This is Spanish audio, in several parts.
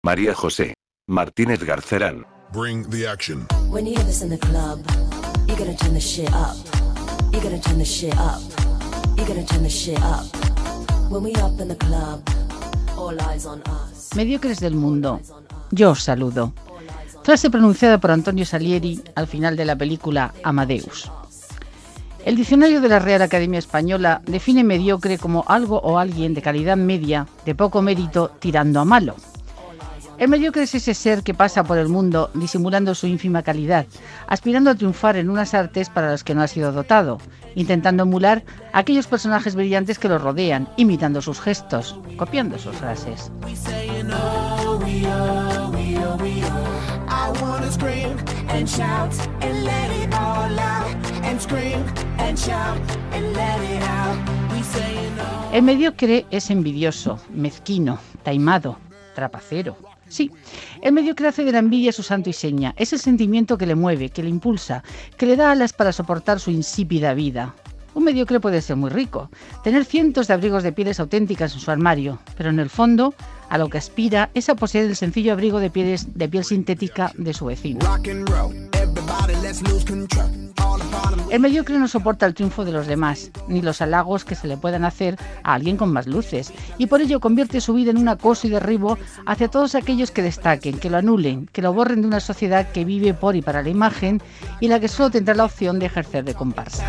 María José Martínez Garcerán. Bring the action. When you hear this in the club, you're gonna turn the shit up. You're gonna turn the shit up. You're gonna turn the shit up. When we up in the club, all eyes on us. Mediocres del mundo, yo os saludo. Frase pronunciada por Antonio Salieri al final de la película Amadeus. El diccionario de la Real Academia Española define mediocre como algo o alguien de calidad media, de poco mérito, tirando a malo. El mediocre es ese ser que pasa por el mundo disimulando su ínfima calidad, aspirando a triunfar en unas artes para las que no ha sido dotado, intentando emular a aquellos personajes brillantes que lo rodean, imitando sus gestos, copiando sus frases. El mediocre es envidioso, mezquino, taimado, trapacero. Sí, el mediocre hace de la envidia su santo y seña. Es el sentimiento que le mueve, que le impulsa, que le da alas para soportar su insípida vida. Un mediocre puede ser muy rico, tener cientos de abrigos de pieles auténticas en su armario, pero en el fondo, a lo que aspira es a poseer el sencillo abrigo de piel sintética de su vecino. El mediocre no soporta el triunfo de los demás, ni los halagos que se le puedan hacer a alguien con más luces, y por ello convierte su vida en un acoso y derribo hacia todos aquellos que destaquen, que lo anulen, que lo borren de una sociedad que vive por y para la imagen y la que solo tendrá la opción de ejercer de comparsa.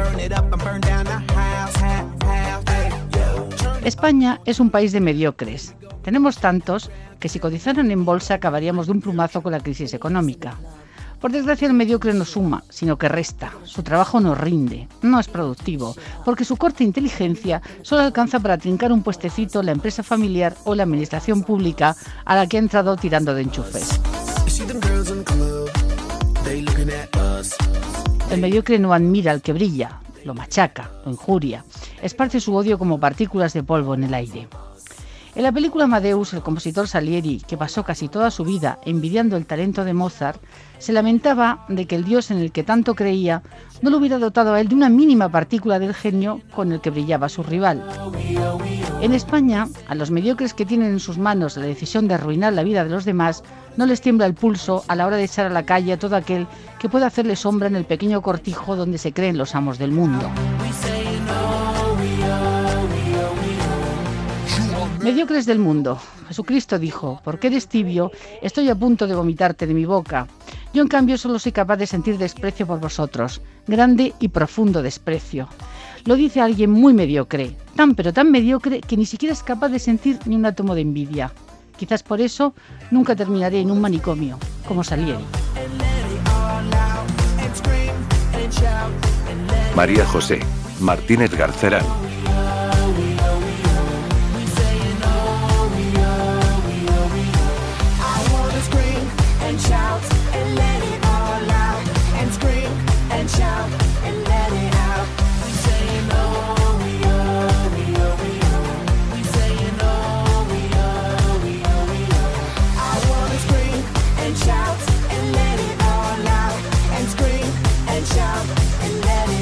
España es un país de mediocres. Tenemos tantos que si cotizaran en bolsa acabaríamos de un plumazo con la crisis económica. Por desgracia, el mediocre no suma, sino que resta. Su trabajo no rinde, no es productivo, porque su corta inteligencia solo alcanza para trincar un puestecito en la empresa familiar o la administración pública a la que ha entrado tirando de enchufes. El mediocre no admira al que brilla, lo machaca, lo injuria, esparce su odio como partículas de polvo en el aire. En la película Amadeus, el compositor Salieri, que pasó casi toda su vida envidiando el talento de Mozart, se lamentaba de que el dios en el que tanto creía no lo hubiera dotado a él de una mínima partícula del genio con el que brillaba su rival. En España, a los mediocres que tienen en sus manos la decisión de arruinar la vida de los demás, no les tiembla el pulso a la hora de echar a la calle a todo aquel que pueda hacerle sombra en el pequeño cortijo donde se creen los amos del mundo. Mediocres del mundo. Jesucristo dijo: porque eres tibio, estoy a punto de vomitarte de mi boca. Yo, en cambio, solo soy capaz de sentir desprecio por vosotros, grande y profundo desprecio. Lo dice alguien muy mediocre, pero tan mediocre que ni siquiera es capaz de sentir ni un átomo de envidia. Quizás por eso nunca terminaré en un manicomio, como Salieri. María José Martínez Garcerán. Shout and let it